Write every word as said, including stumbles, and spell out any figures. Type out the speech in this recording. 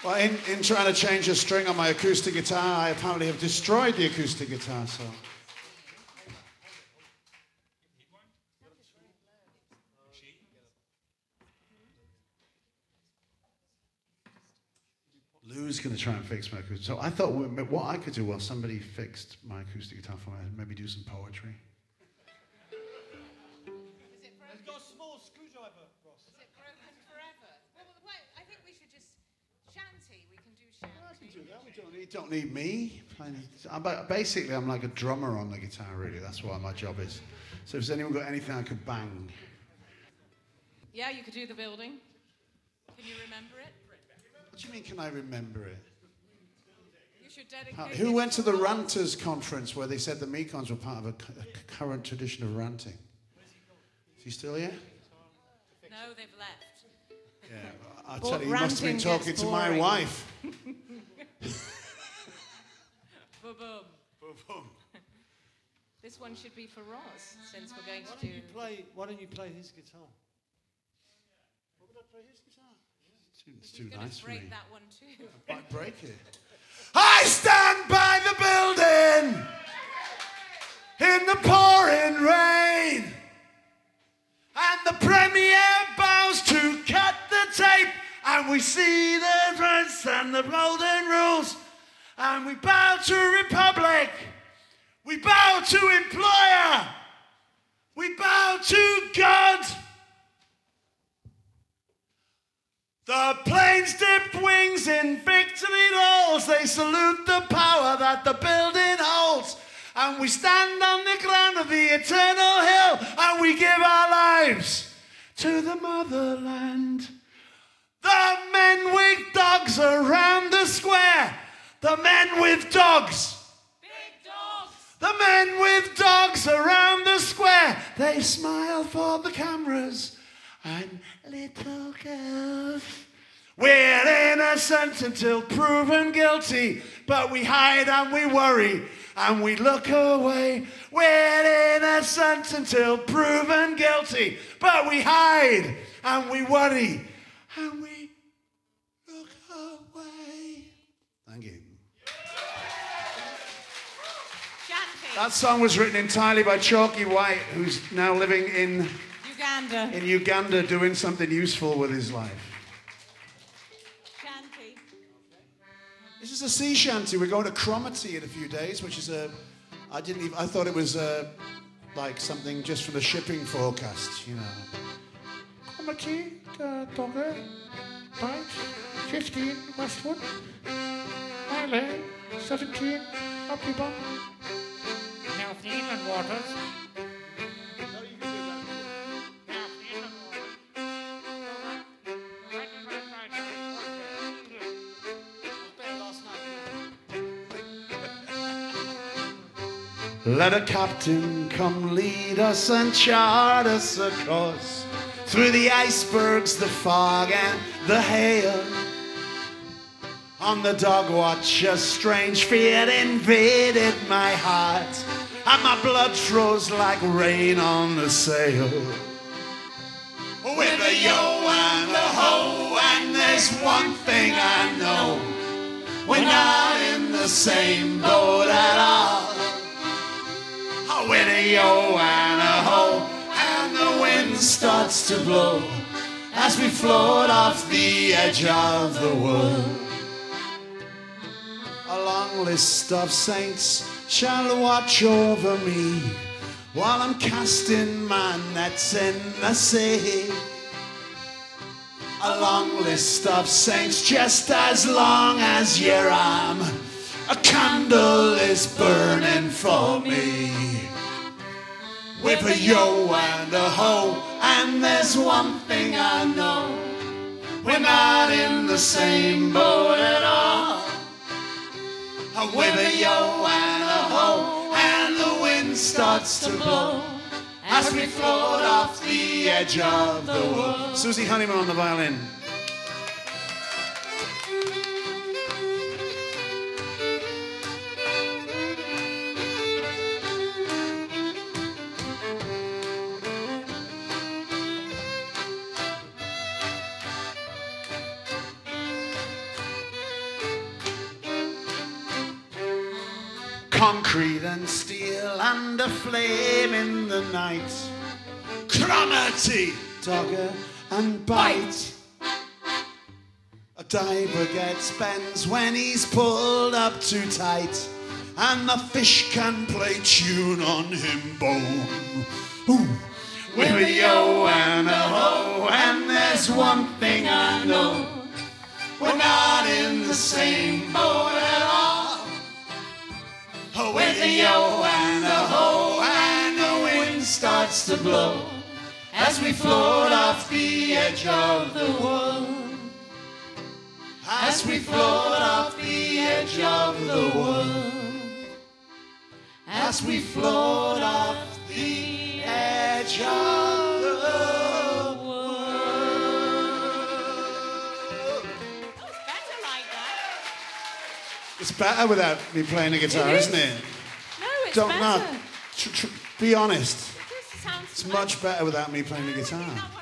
Well, in, in trying to change a string on my acoustic guitar, I apparently have destroyed the acoustic guitar, so... Lou's going to try and fix my acoustic. So I thought what I could do while somebody fixed my acoustic guitar for me, maybe do some poetry. It's got a small screwdriver, Ross. Is it broken forever? Well, wait, I think we should just shanty. We can do shanty. Well, I can do that. We don't need, don't need me. I'm, basically, I'm like a drummer on the guitar, really. That's what my job is. So if anyone got anything I could bang. Yeah, you could do the building. Can you remember it? What do you mean, can I remember it? You should dedicate How, who went to the Ranters conference where they said the Mekons were part of a, a current tradition of ranting? Is he still here? No, they've left. Yeah, I'll tell you, he must have been talking to my wife. Boom, boom. Boom, boom. This one should be for Ross, since we're going Why to don't do... you play, why don't you play his guitar? What would I play his guitar? It's too, it's too He's nice for me. break that one too. I might break it. I stand by the building in the pouring rain, and the Premier bows to cut the tape, and we see the prince and the golden rules, and we bow to Republic, we bow to employer, we bow to God. The planes dip wings in victory rolls. They salute the power that the building holds. And we stand on the ground of the eternal hill, and we give our lives to the motherland. The men with dogs around the square. The men with dogs. Big dogs. The men with dogs around the square. They smile for the cameras. And little girls. We're innocent until proven guilty, but we hide and we worry and we look away. We're innocent until proven guilty, but we hide and we worry and we look away. Thank you. Shanty. That song was written entirely by Chalky White, who's now living in Uganda. in Uganda doing something useful with his life. Shanty. This is a sea shanty. We're going to Cromarty in a few days, which is a... I didn't even... I thought it was uh, like something just for the shipping forecast, you know. Cromarty, uh, Dogger, Bite, fifteen, Westwood, Islay, seventeen, Uppybum. Now the inland waters. Let a captain come lead us and chart us a course through the icebergs, the fog and the hail. On the dog watch a strange fear invaded my heart, and my blood froze like rain on the sail. With a yo and a ho, and there's one thing I know, we're not in the same boat at all. With a yo and a ho, and the wind starts to blow as we float off the edge of the world. A long list of saints shall watch over me while I'm casting my nets in the sea. A long list of saints, just as long as your arm, a candle is burning for me. With a yo and a ho, and there's one thing I know, we're not in the same boat at all. With a yo and a ho, and the wind starts to blow as we float off the edge of the world. Susie Honeyman on the violin. concrete and steel and a flame in the night. Cromarty, dogger and bite. A diver gets bends when he's pulled up too tight, and the fish can play tune on him bone. Ooh. With a yo and a ho, and there's one thing I know, we're not in the same boat at all. With a yo and a ho, and the wind starts to blow as we float off the edge of the world. As we float off the edge of the world. As we float off the edge of the world. That was better like that. It's better without me playing a guitar, It is. isn't it? No, it's Don't better. not. Tr- tr- be honest. This sounds It's much better without me playing the guitar. Not